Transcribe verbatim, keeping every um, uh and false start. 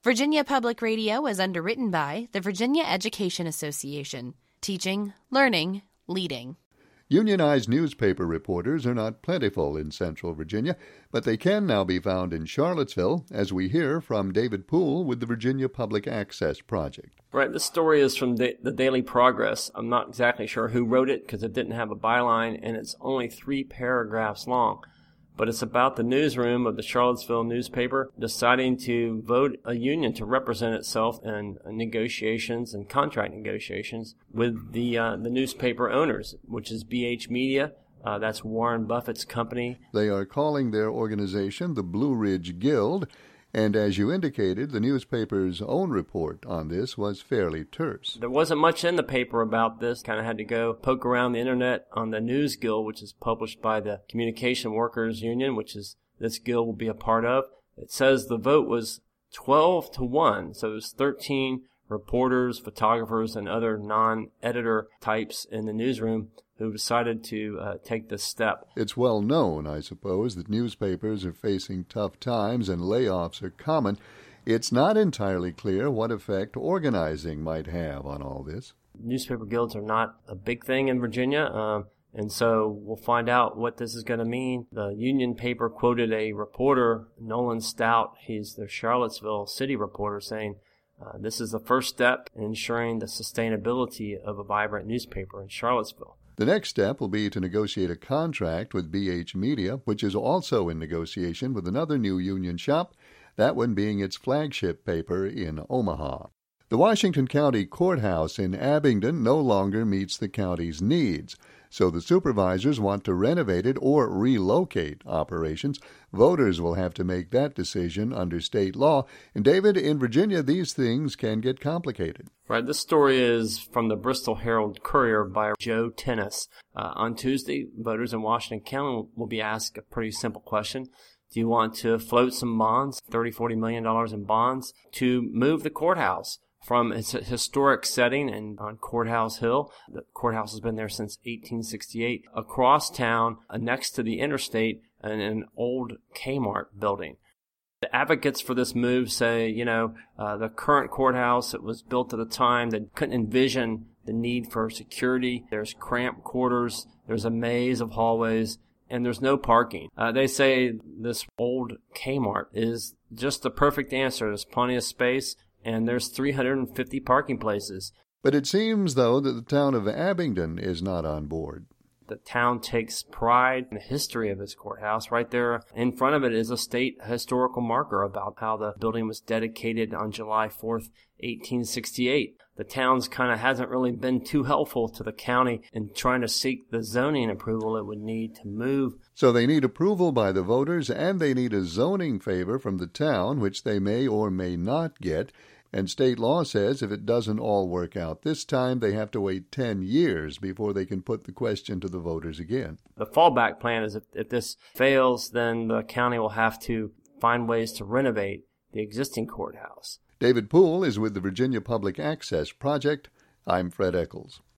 Virginia Public Radio is underwritten by the Virginia Education Association, teaching, learning, leading. Unionized newspaper reporters are not plentiful in Central Virginia, but they can now be found in Charlottesville, as we hear from David Poole with the Virginia Public Access Project. Right, this story is from the Daily Progress. I'm not exactly sure who wrote it because it didn't have a byline, and it's only three paragraphs long. But it's about the newsroom of the Charlottesville newspaper deciding to vote a union to represent itself in negotiations and contract negotiations with the uh, the newspaper owners, which is B H Media. Uh, that's Warren Buffett's company. They are calling their organization the Blue Ridge Guild, and as you indicated, the newspaper's own report on this was fairly terse. There wasn't much in the paper about this. Kind of had to go poke around the internet on the News Guild, which is published by the Communication Workers Union, which is this guild will be a part of. It says the vote was twelve to one, so it was thirteen reporters, photographers, and other non-editor types in the newsroom who decided to uh, take this step. It's well known, I suppose, that newspapers are facing tough times and layoffs are common. It's not entirely clear what effect organizing might have on all this. Newspaper guilds are not a big thing in Virginia, um, and so we'll find out what this is going to mean. The Union paper quoted a reporter, Nolan Stout, he's the Charlottesville city reporter, saying, uh, this is the first step in ensuring the sustainability of a vibrant newspaper in Charlottesville. The next step will be to negotiate a contract with B H Media, which is also in negotiation with another new union shop, that one being its flagship paper in Omaha. The Washington County Courthouse in Abingdon no longer meets the county's needs, so the supervisors want to renovate it or relocate operations. Voters will have to make that decision under state law. And David, in Virginia, these things can get complicated. Right. This story is from the Bristol Herald Courier by Joe Tennis. Uh, on Tuesday, voters in Washington County will be asked a pretty simple question. Do you want to float some bonds, thirty, forty million dollars in bonds, to move the courthouse from its historic setting and on Courthouse Hill? The courthouse has been there since eighteen sixty-eight, across town, uh, next to the interstate, in an old Kmart building. The advocates for this move say, you know, uh, the current courthouse, it was built at a time that couldn't envision the need for security. There's cramped quarters, there's a maze of hallways, and there's no parking. Uh, they say this old Kmart is just the perfect answer. There's plenty of space, and there's three hundred fifty parking places. But it seems, though, that the town of Abingdon is not on board. The town takes pride in the history of its courthouse. Right there in front of it is a state historical marker about how the building was dedicated on July fourth, eighteen sixty-eight. The town's kind of hasn't really been too helpful to the county in trying to seek the zoning approval it would need to move. So they need approval by the voters, and they need a zoning favor from the town, which they may or may not get. And state law says if it doesn't all work out this time, they have to wait ten years before they can put the question to the voters again. The fallback plan is if, if this fails, then the county will have to find ways to renovate the existing courthouse. David Poole is with the Virginia Public Access Project. I'm Fred Eccles.